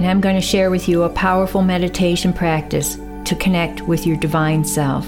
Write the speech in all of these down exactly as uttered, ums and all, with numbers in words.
and I'm going to share with you a powerful meditation practice to connect with your divine self.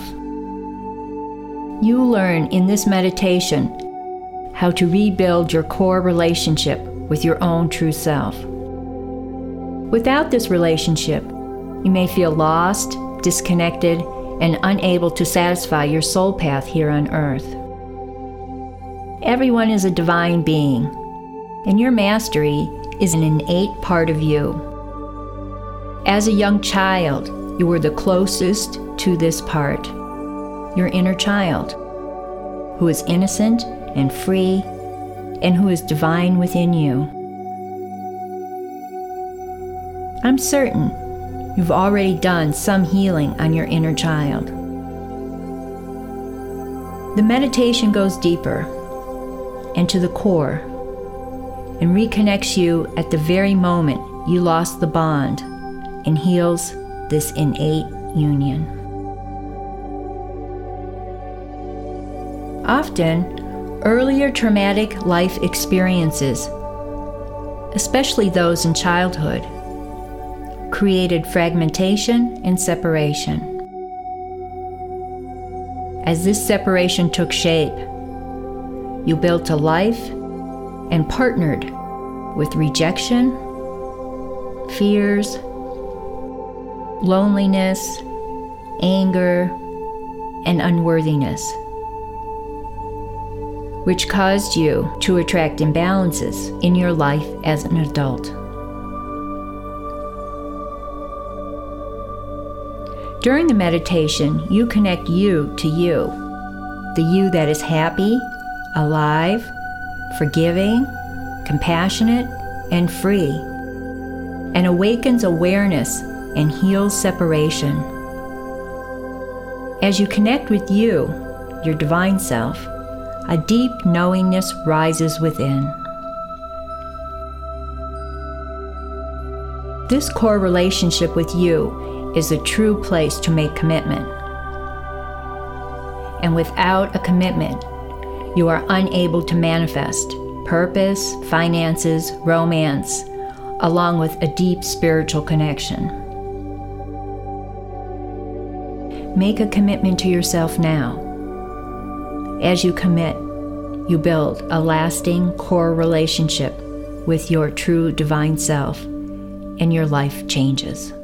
You learn in this meditation how to rebuild your core relationship with your own true self. Without this relationship, you may feel lost, disconnected, and unable to satisfy your soul path here on earth. Everyone is a divine being, and your mastery is an innate part of you. As a young child, you were the closest to this part, your inner child, who is innocent and free, and who is divine within you. I'm certain you've already done some healing on your inner child. The meditation goes deeper and to the core and reconnects you at the very moment you lost the bond and heals this innate union. Often, earlier traumatic life experiences, especially those in childhood, created fragmentation and separation. As this separation took shape, you built a life and partnered with rejection, fears, loneliness, anger, and unworthiness, which caused you to attract imbalances in your life as an adult. During the meditation, you connect you to you, the you that is happy, alive, forgiving, compassionate, and free, and awakens awareness and heals separation. As you connect with you, your divine self, a deep knowingness rises within. This core relationship with you is a true place to make commitment. And without a commitment, you are unable to manifest purpose, finances, romance, along with a deep spiritual connection. Make a commitment to yourself now. As you commit, you build a lasting core relationship with your true divine self, and your life changes.